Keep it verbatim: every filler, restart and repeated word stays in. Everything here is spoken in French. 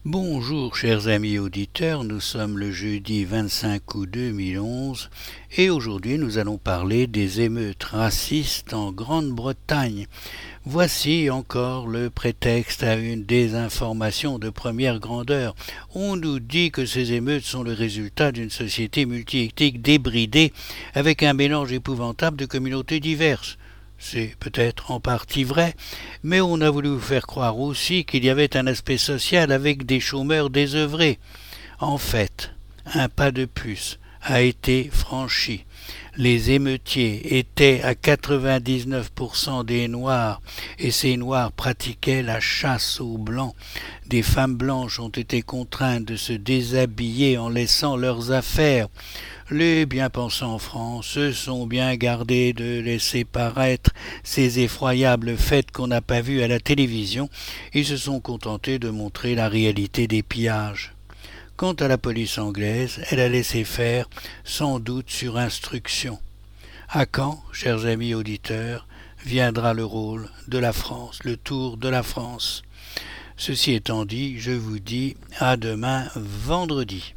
Bonjour chers amis auditeurs, nous sommes le jeudi vingt-cinq août deux mille onze et aujourd'hui nous allons parler des émeutes racistes en Grande-Bretagne. Voici encore le prétexte à une désinformation de première grandeur. On nous dit que ces émeutes sont le résultat d'une société multiethnique débridée avec un mélange épouvantable de communautés diverses. C'est peut-être en partie vrai, mais on a voulu vous faire croire aussi qu'il y avait un aspect social avec des chômeurs désœuvrés. En fait, un pas de plus a été franchi. Les émeutiers étaient à quatre-vingt-dix-neuf pour cent des Noirs, et ces Noirs pratiquaient la chasse aux Blancs. Des femmes blanches ont été contraintes de se déshabiller en laissant leurs affaires. Les bien-pensants en France se sont bien gardés de laisser paraître ces effroyables faits qu'on n'a pas vus à la télévision. Ils se sont contentés de montrer la réalité des pillages. Quant à la police anglaise, elle a laissé faire, sans doute sur instruction. À quand, chers amis auditeurs, viendra le rôle de la France, le tour de la France? Ceci étant dit, je vous dis à demain vendredi.